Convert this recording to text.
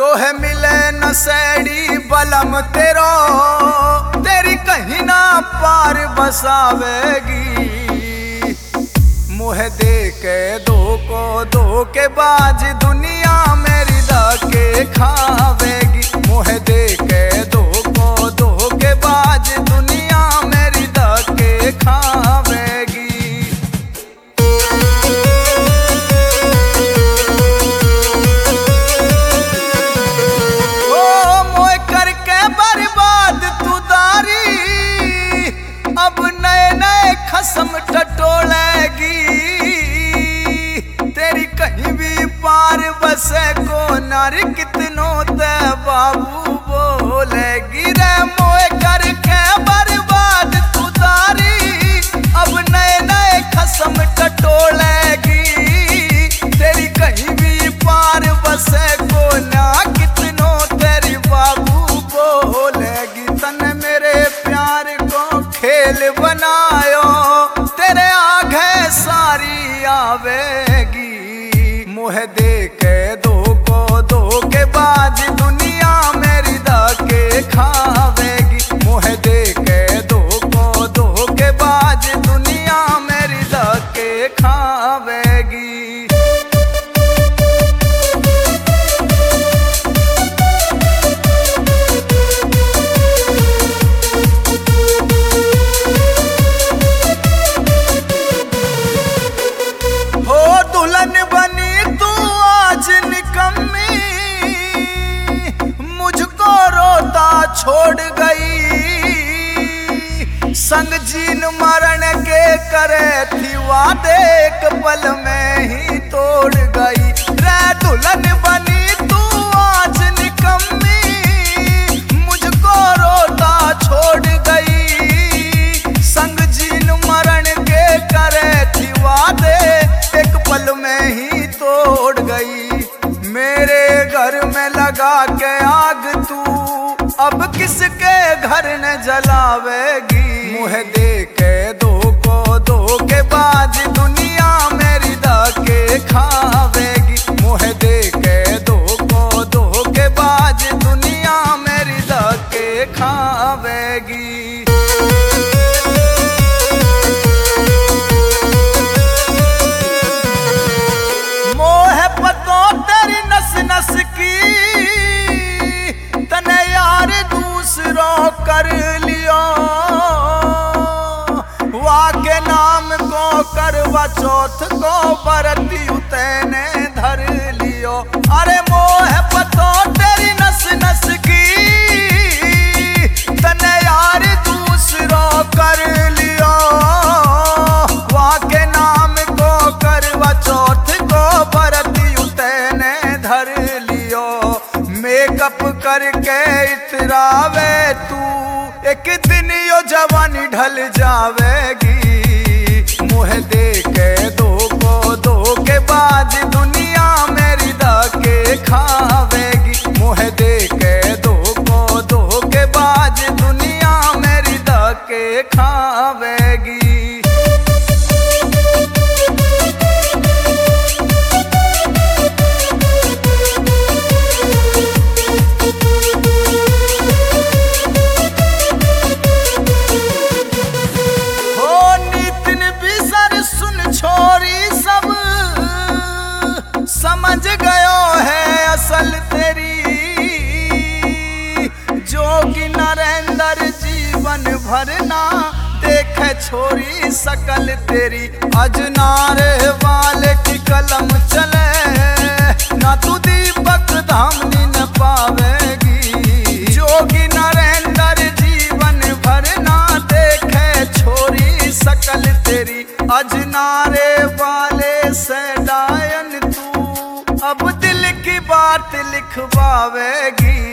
तो है मिले नशेड़ी बलम तेरो, तेरी कहीं ना पार बसावेगी। मुहे दे के दो के बाज दुनिया मेरी धके खावेगी। मुहे दे के दो के बाज दुनिया मेरी धके खावेगी। अब नए नए खसम टटोलेगी, तेरी कहीं भी पार बसे को नारी कितनों ते बाबू बोलेगी रे। मोए करके बर्बाद तू दारी, अब नए नए खसम टटोलेगी, तेरी कहीं भी पार बसे को ना कितनों तेरी बाबू बोलेगी। तने मेरे प्यार को खेल बनायो, तेरे आगे सारी आवेगी। मुहे दे के दो के बाज दुनिया मेरी धके खावेगी। मुहे दे के दो के बाज दुनिया मेरी धके खावेगी। दुल्हन बनी तू आज निकम्मी, मुझको रोता छोड़ गई। संग जीन मरण के करे थी वादे, एक पल में ही तोड़ गई रे। दुल्हन बनी तू आज निकम्मी, मुझको रोता छोड़ गई। संग जीन मरण के करे थी वादे, एक पल में ही तोड़ गई। मेरे घर में लगा के आग तू अब किसके घर न जलावेगी। मुहे दे के दो के बाज दुनिया मेरी धके खावेगी। मुहे दे के दो के बाज दुनिया मेरी धके खावेगी। नस की तने यार दूसरों कर लियो, वाके नाम को करवा चौथ को बरती उतने धर लियो। अरे मोह पतो तेरी नस नस की तने यार दूसरों कर लियो, वाके नाम को करवा चौथ को बरती उतने धर लियो। मेकअप करके इतरावे तू, एक दिन यो जवानी ढल जावेगी। मुहे दे के दो के बाज दुनिया मेरी धके खावेगी। मुहे दे के दो के बाज दुनिया मेरी धके खावेगी। समझ गयो है असल तेरी, जोगी नरेंद्र जीवन भरना देखे छोरी सकल तेरी। अजनारे वाले की कलम चले ना तू दीपक धामनी न पावेगी। जोगी नरेंद्र जीवन भरना देखे छोरी सकल तेरी। अजनारे वाले से डायन तू अब दिल की बात लिखवावेगी।